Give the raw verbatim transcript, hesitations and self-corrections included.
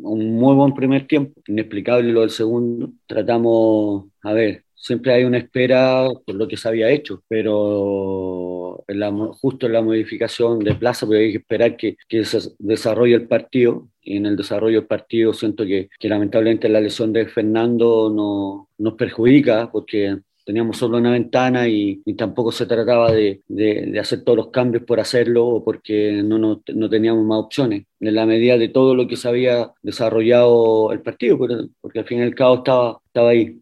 un muy buen primer tiempo, inexplicable lo del segundo. Tratamos, a ver, siempre hay una espera por lo que se había hecho, pero en la mo- justo en la modificación de plaza, porque hay que esperar que, que se desarrolle el partido. Y en el desarrollo del partido siento que, que lamentablemente la lesión de Fernando no, nos perjudica porque teníamos solo una ventana y, y tampoco se trataba de, de- de hacer todos los cambios por hacerlo o porque no, no, no teníamos más opciones. En la medida de todo lo que se había desarrollado el partido, porque, porque al fin y al cabo estaba, estaba ahí.